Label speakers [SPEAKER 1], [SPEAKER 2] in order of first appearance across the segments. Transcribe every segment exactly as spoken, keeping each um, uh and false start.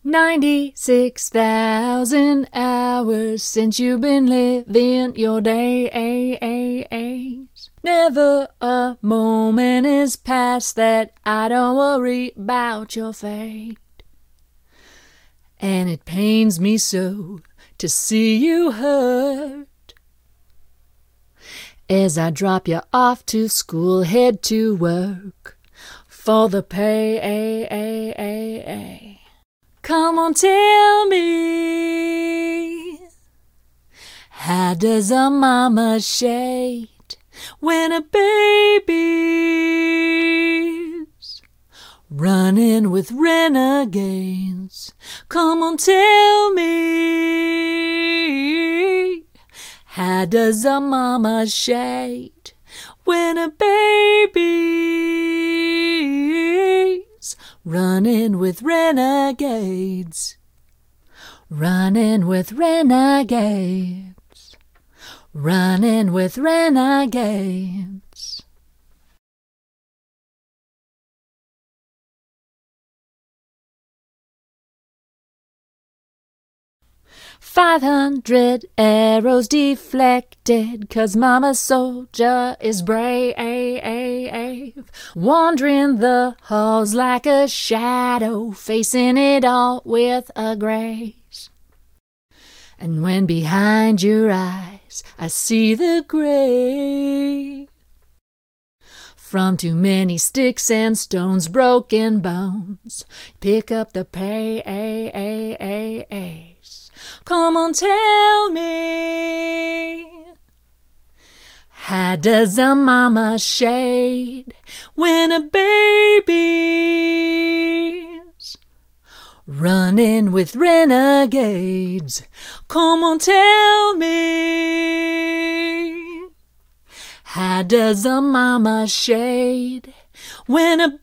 [SPEAKER 1] Ninety-six thousand hours since you've been living your days. Never a moment is past that I don't worry about your fate. And it pains me so to see you hurt as I drop you off to school, head to work for the pay. Come on, tell me, how does a mama shade when a baby's running with renegades? Come on, tell me, how does a mama shade when a baby's running with renegades? Running with renegades. Running with renegades. Five hundred arrows deflected, 'cause Mama Soldier is brave, wandering the halls like a shadow, facing it all with a grace. And when behind your eyes I see the gray, from too many sticks and stones, broken bones, pick up the pace. Come on, tell me, how does a mama shade when a baby's running with renegades? Come on, tell me, how does a mama shade when a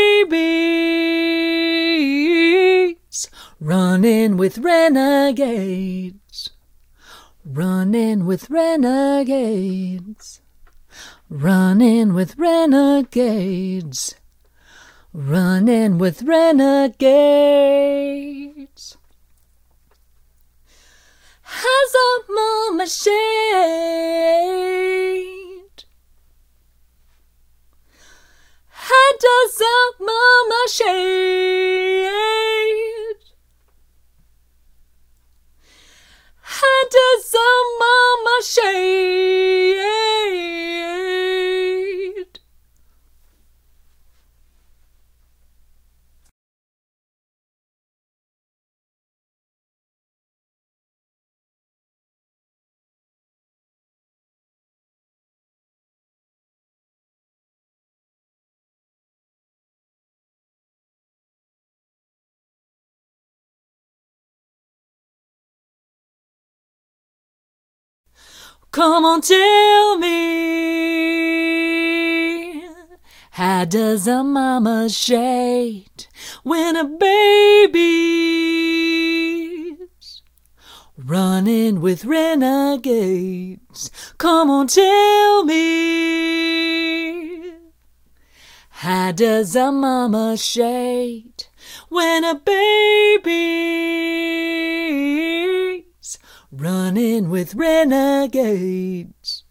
[SPEAKER 1] baby's running with renegades? Running with renegades. Running with renegades. Running with renegades. Has a mama shade? How does a mama shade? How does a mama shade? Come on, tell me, how does a mama shade when a baby's running with renegades? Come on, tell me, how does a mama shade when a baby's running with renegades?